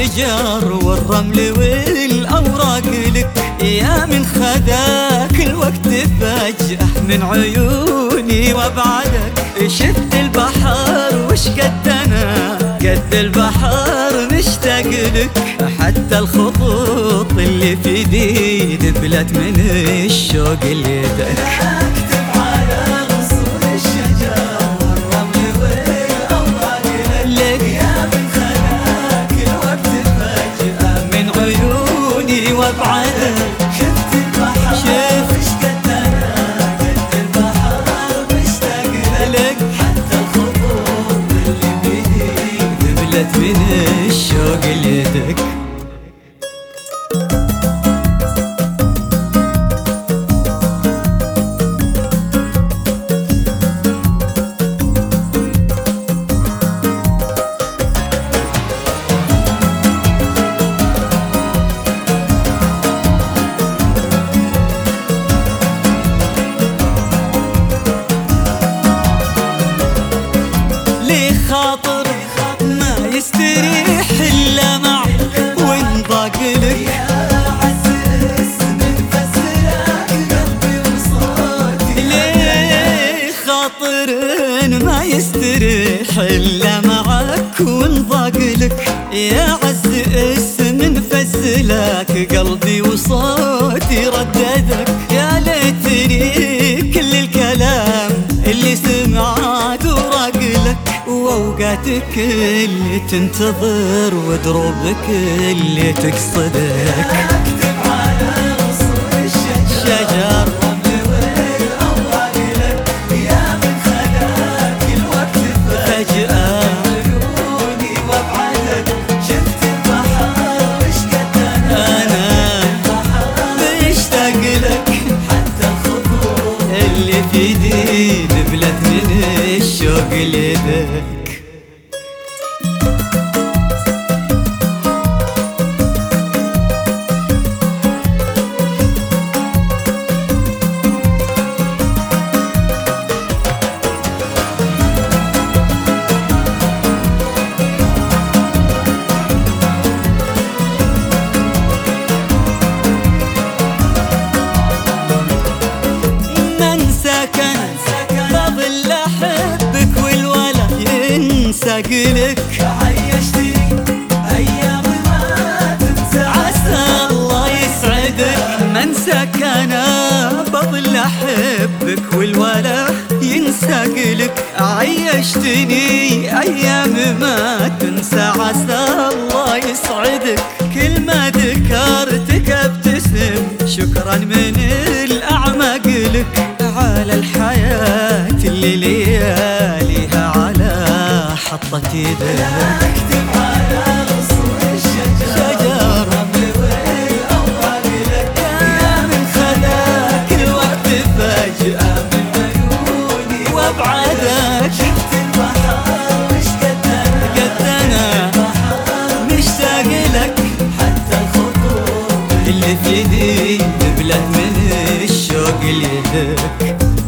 الشجر والرمل والأوراق لك، يا من خذاك الوقت فجأة من عيوني وابعدك. شفت البحر وش قد أنا قد البحر مشتاق لك، حتى الخطوط اللي في ايدي دبلت من الشوق ليدك. اكتب على غصون الشجر والرمل والأوراق لك، يا من خلاك الوقت فجأة من عيوني وابعدك. شفت البحر وش قد أنا قد البحر مشتاق لك، حتى الخطوط اللي في ايدي دبلت من الشوق ليدك. خاطر ما يستريح إلا معك وانضاق لك، يا عز اسم فسرك قلبي وصوتي. ليه خاطر ما يستريح إلا معك وانضاق لك، يا عز اسم فسلك قلبي وصوتي رددك. يا ليتني كل الكلام اللي سمعته وراق لك، وأوقاتك اللي تنتظر ودروبك اللي تقصدك. اكتب على غصون الشجر والرمل والأوراق لك، يا من خلاك الوقت فجأة عيوني وابعدك. شفت البحر وش قد أنا مشتاق لك، حتى الخطوط اللي في ايدي دبلت من الشوق ليدك. بظل أحبك والولا ينسى لك، عيشتني أيام ما تنسى عسى الله يسعدك. ما انساك أنا بظل أحبك والولا ينسى لك، عيشتني أيام ما تنسى عسى الله يسعدك. كل ما ذكرتك ابتسم شكرا من الأعماق لك، على الحياة اللي لياليها على حطة يدك. اكتب على غصون الشجر والرمل والأوراق لك، يا من خلاك الوقت فجأة من عيوني وابعدك. شفت البحر وش قد أنا مشتاق لك، حتى الخطوط اللي في يدي دبلت من الشوق ليدك.